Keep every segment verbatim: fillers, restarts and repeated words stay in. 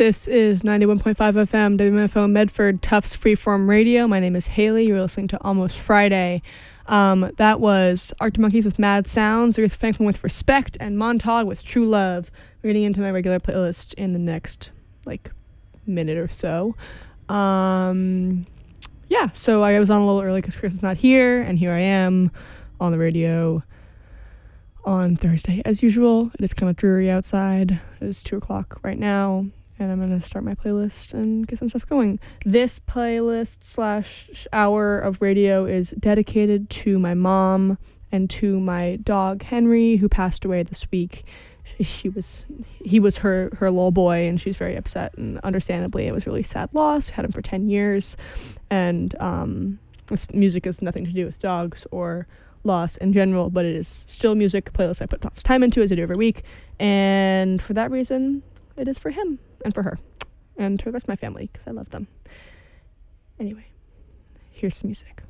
This is ninety-one point five F M, W M F O Medford, Tufts Freeform Radio. My name is Haley. You're listening to Almost Friday. Um, that was Arctic Monkeys with Mad Sounds, Aretha Franklin with Respect, and Montauk with True Love. We're getting into my regular playlist in the next, like, minute or so. Um, yeah, so I was on a little early because Chris is not here, and here I am on the radio on Thursday. As usual, it is kind of dreary outside. It is two o'clock right now. And I'm going to start my playlist and get some stuff going. This playlist slash hour of radio is dedicated to my mom and to my dog, Henry, who passed away this week. She, she was, he was her, her little boy, and she's very upset. And understandably, it was a really sad loss. Had him for ten years. And um, this music has nothing to do with dogs or loss in general, but it is still music, a playlist I put lots of time into, as I do every week. And for that reason, it is for him. And for her. And to the rest of my family, because I love them. Anyway, here's some music.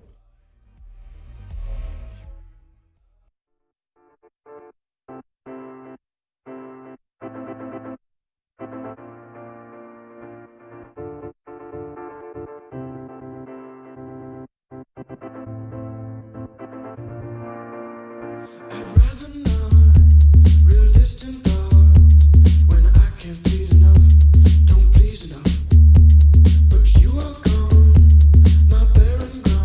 I'd rather not real distant thoughts when I can't feel enough, don't please enough. But you are gone, my barren ground.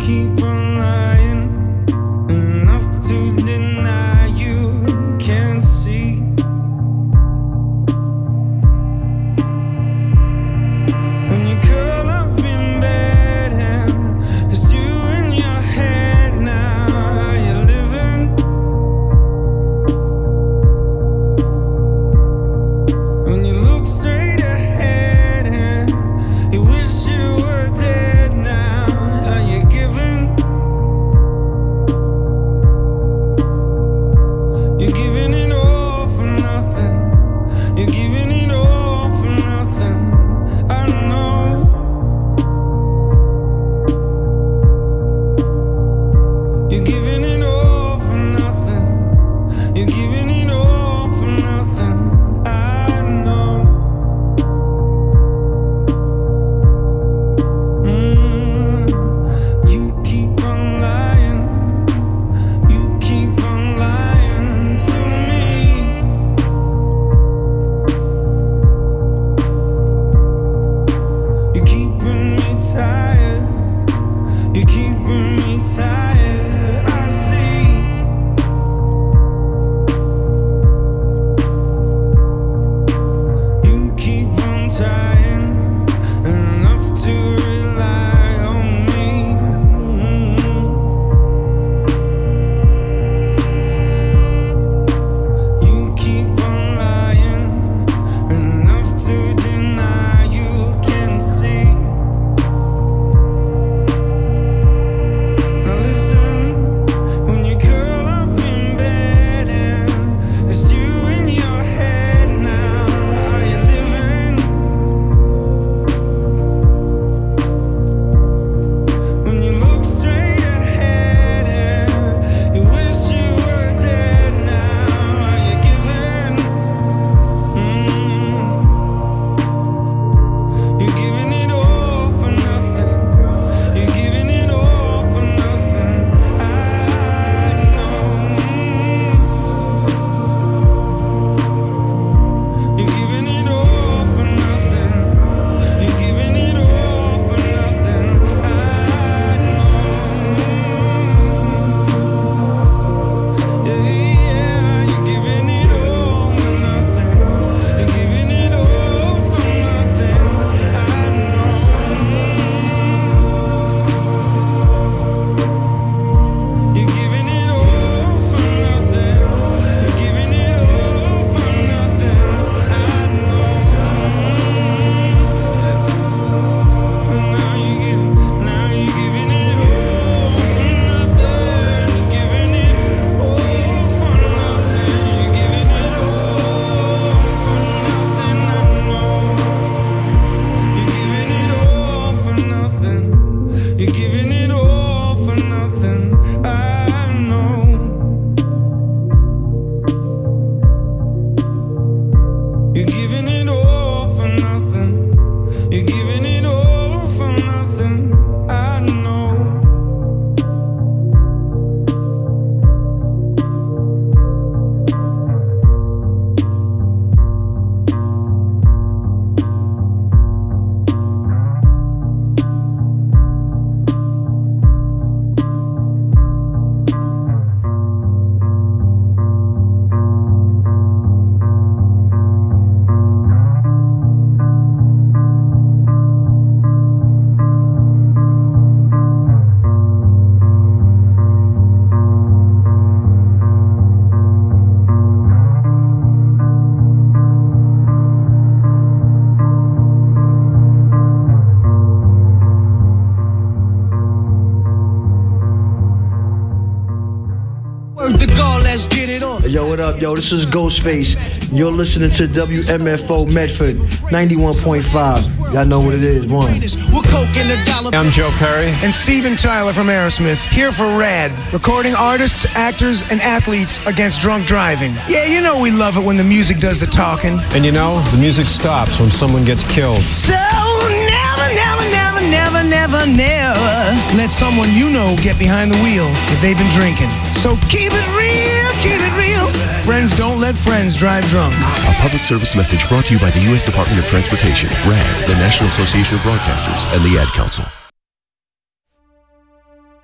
keep on lying, enough to deny you can't see. When you curl up in bed and it's you in your head now, are you living? When you look straight ahead and you wish you were dead now, are you giving? You're giving it all for nothing. You're giving it all for nothing. I know. You're giving it all for nothing. You're giving it all for nothing. I know. Mm. You keep on lying. You keep on lying to me. You're keeping me tired. You're keeping me tired. I see. You keep on trying enough to rely on me. You keep on lying enough to deny you can see. Now listen, when you curl up in bed and it's you in your head now, are you living? When you look straight ahead and you wish you were dead now, are you giving? Mm. You're giving it all for nothing. You're giving it all for nothing. I know. You're giving it all for nothing. You're giving it all for nothing. I know. Yeah, yeah, you're giving it all for nothing. You're giving it all for nothing. I know. You're giving it all for nothing. You're giving it all for nothing. I know. Now you give, now you're giving it all for nothing. You're giving it all for nothing. You're giving it all for nothing. I know. You're giving it all for nothing. You're giving it all for nothing. I know. You're giving it all for nothing. You're giving it all for nothing. I know. Word to God, let's get it on. Yo, what up, yo? This is Ghostface. You're listening to W M F O Medford ninety-one point five. Y'all know what it is. One. We're coking the dollar. I'm Joe Perry. And Steven Tyler from Aerosmith, here for RAD, recording artists, actors, and athletes against drunk driving. Yeah, you know we love it when the music does the talking. And you know, the music stops when someone gets killed. So never, never, never, never, never, never let someone you know get behind the wheel if they've been drinking. So keep it real, keep it real. Friends don't let friends drive drunk. A public service message brought to you by the U S Department of Transportation, RAD, the National Association of Broadcasters, and the Ad Council.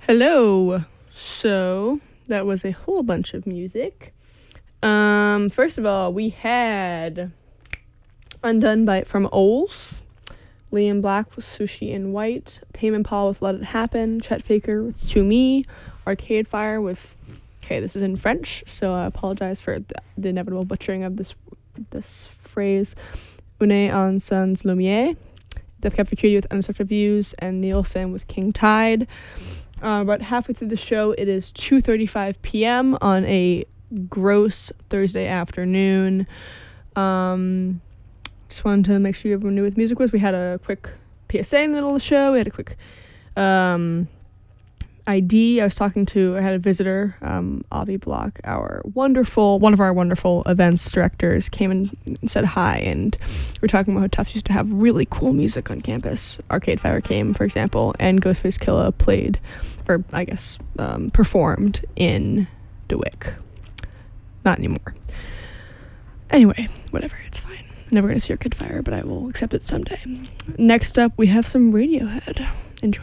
Hello. So that was a whole bunch of music. Um, first of all, we had Undone by from Oles, Liam Black with Sushi in White, Tame Impala with Let It Happen, Chet Faker with To Me, Arcade Fire with, okay, this is in French, so I apologize for the, the inevitable butchering of this this phrase, Une en Sans Lumiere, Death Cab for Cutie with Unobstructed Views, and Neil Finn with King Tide. Uh, about halfway through the show, it is two thirty-five p.m. on a gross Thursday afternoon. Um, just wanted to make sure everyone knew what music was. We had a quick P S A in the middle of the show. We had a quick um, I D. I was talking to, I had a visitor, um, Avi Block, our wonderful, one of our wonderful events directors, came and said hi, and we were talking about how Tufts used to have really cool music on campus. Arcade Fire came, for example, and Ghostface Killah played, or I guess um, performed in DeWitt. Not anymore. Anyway, whatever, it's fine. I'm never going to see Arcade Fire, but I will accept it someday. Next up, we have some Radiohead. Enjoy.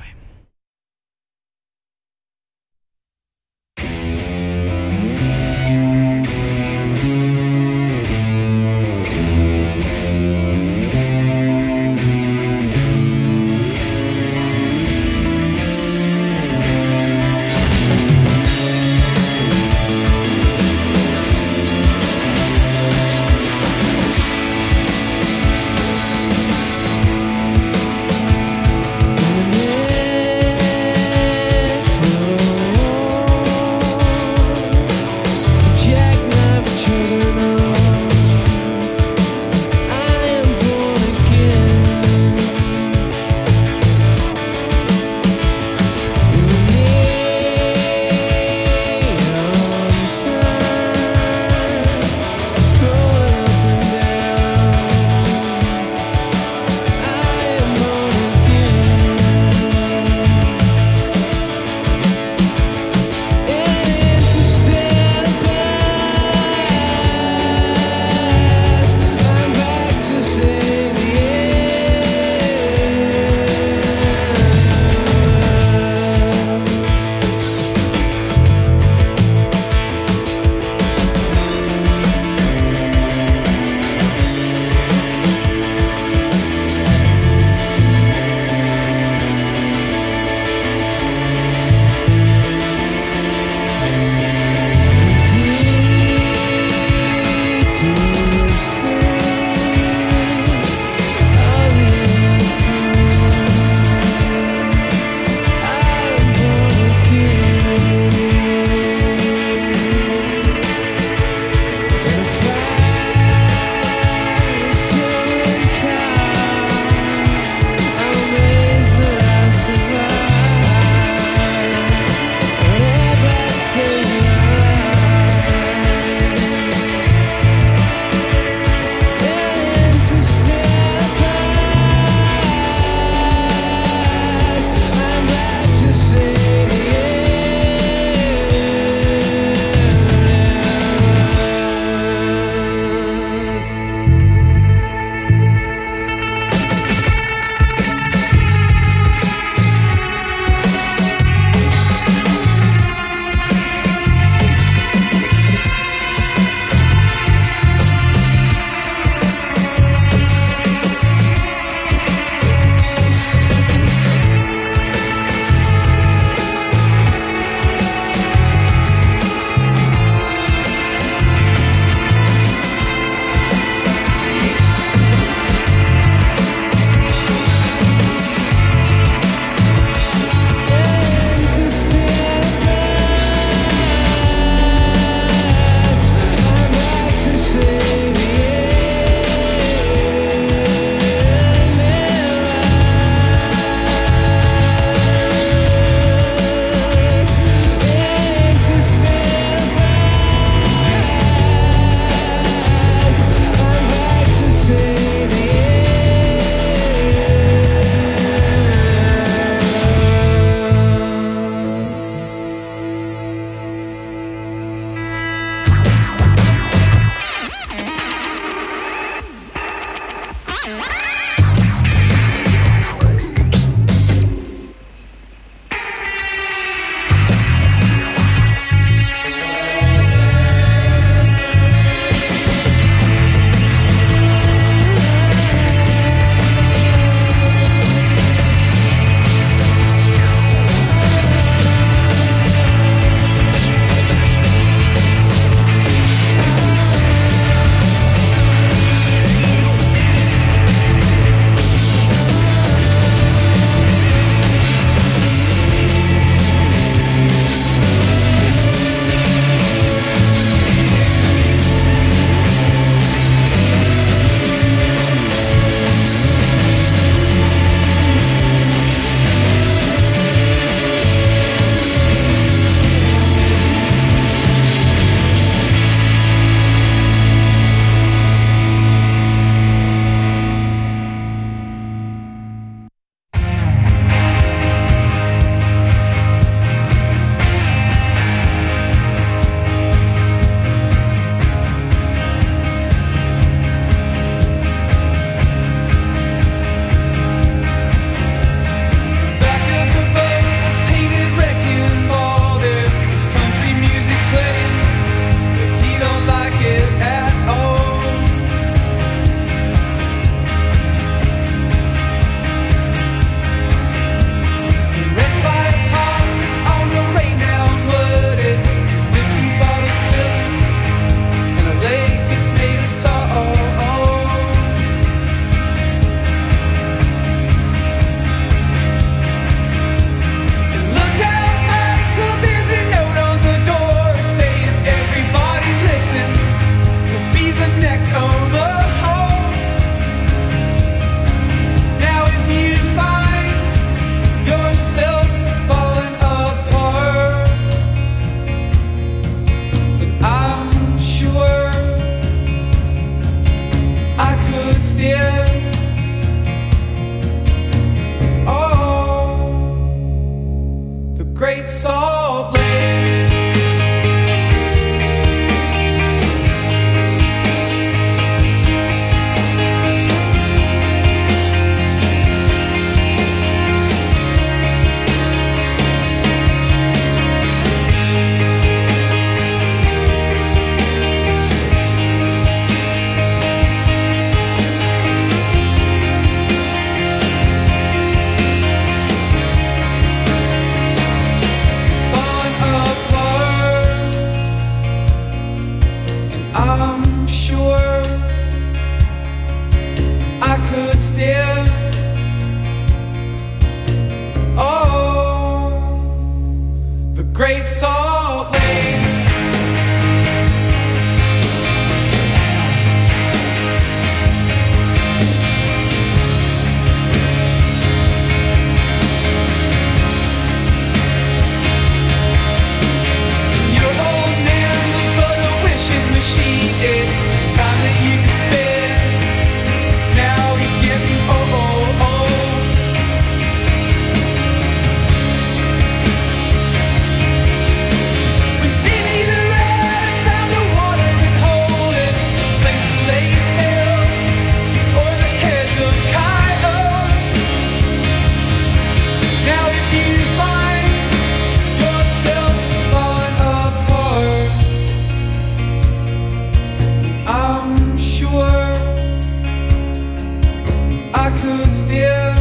could steer.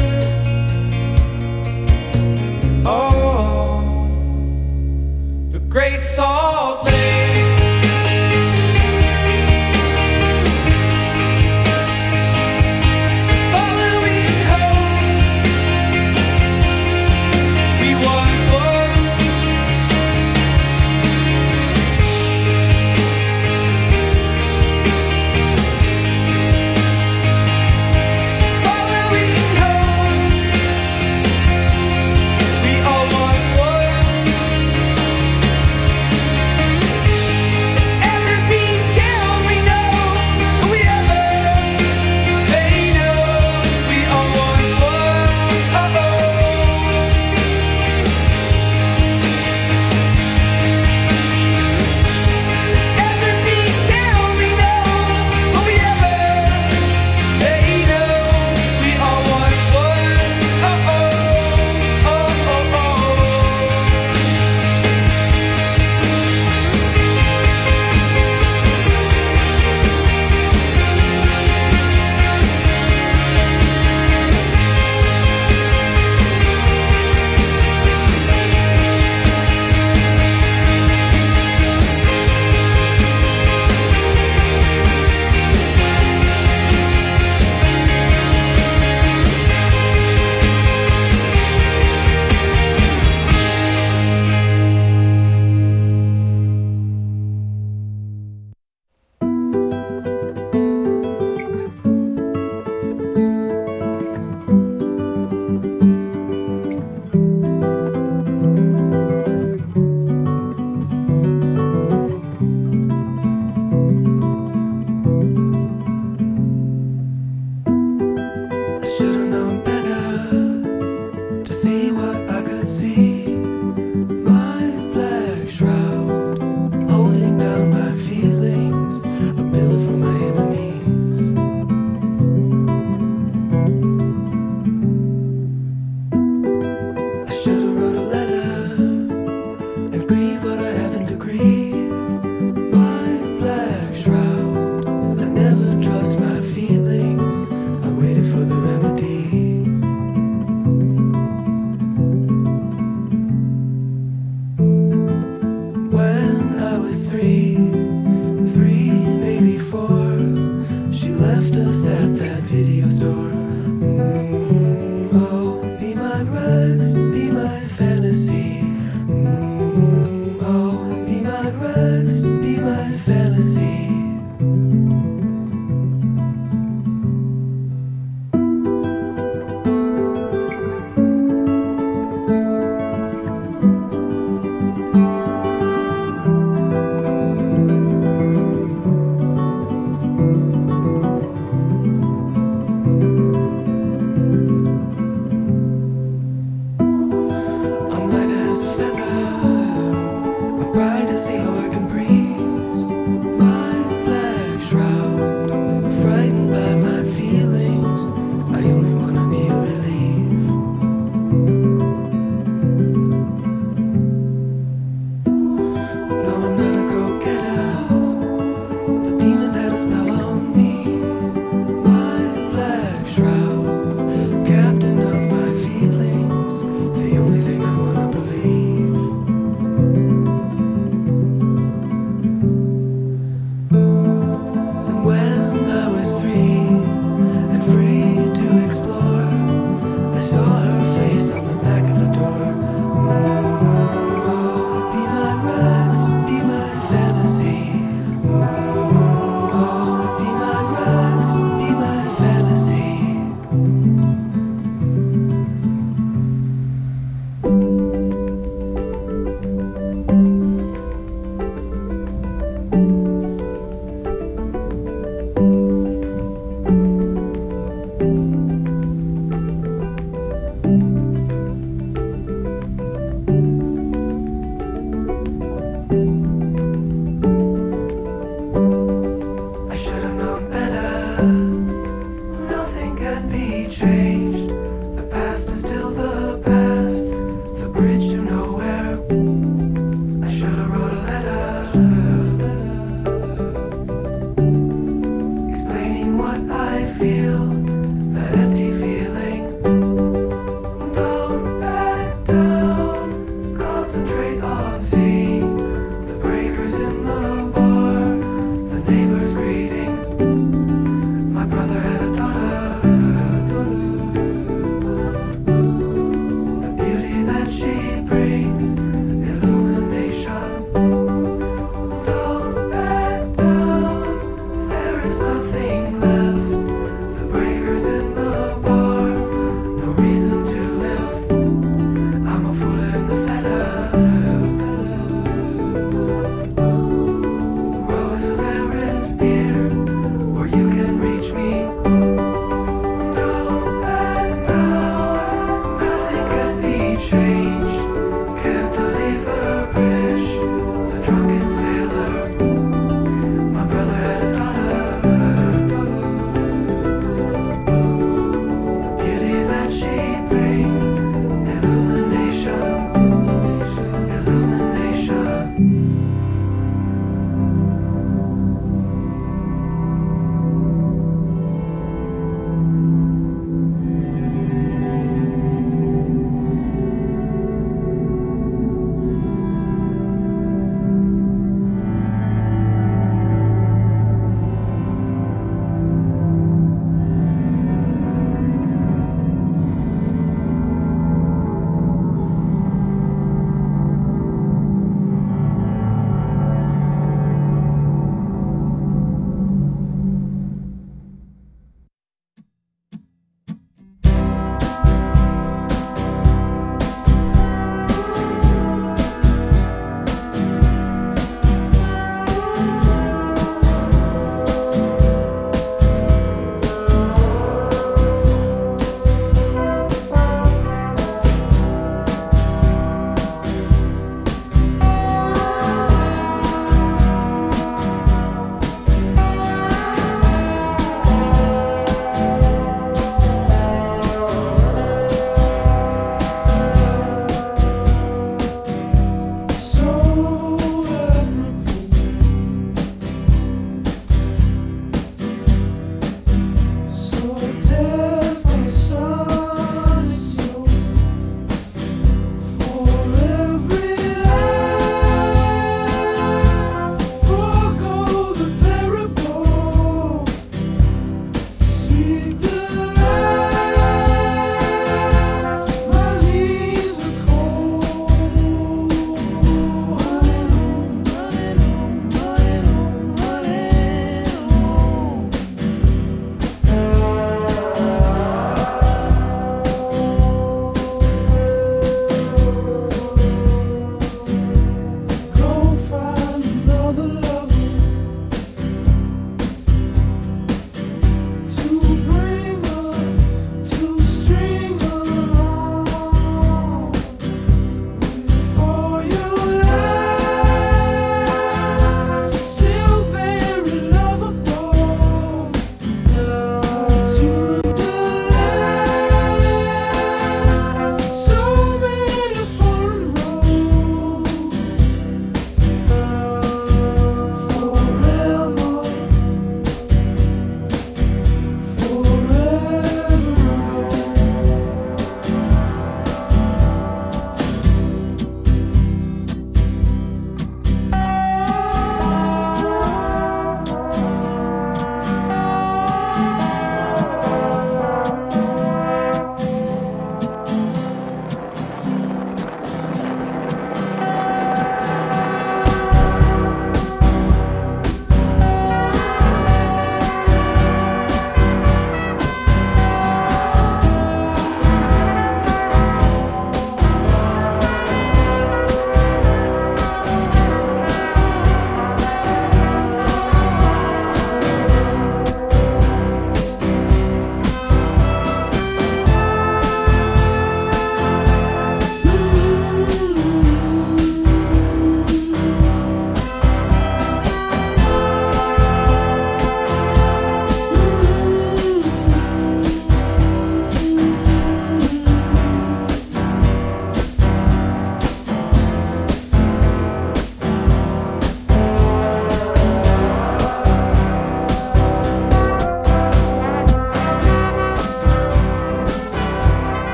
Oh, the Great Salt Lake. Explaining what I feel, that empty feeling.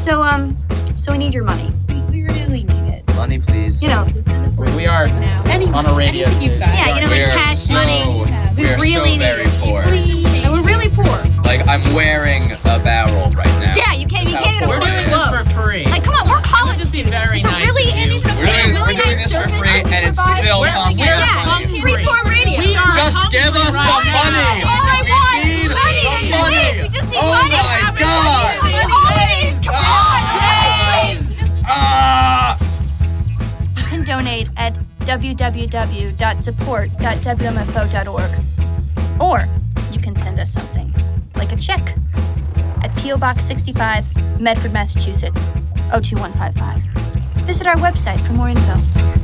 So, um, so we need your money. We really need it. Money, please. You know, We are on a radio station. yeah, you know, We like are cash so- money. we are so really very need it. poor. And we're really poor. Like, I'm wearing a barrel right now. Yeah, you can't, you That's can't how even poor I afford am. clothes. For free. Like, come on, we're college just be students. very It's a nice really, of you. it's We're a doing, really we're doing nice this for service free, that we and it's provide. still We're- costing we're- us Yeah, money. it's freeform radio. We are Just give us the right money. now. All I We want need is money. the Please, money. we just need Oh money. my God. All we need is, come on. Please. Ah! You can donate at w w w dot support dot w m f o dot org. Or you can send us something, like a check, at P O Box sixty-five, Medford, Massachusetts, oh two one five five. Visit our website for more info.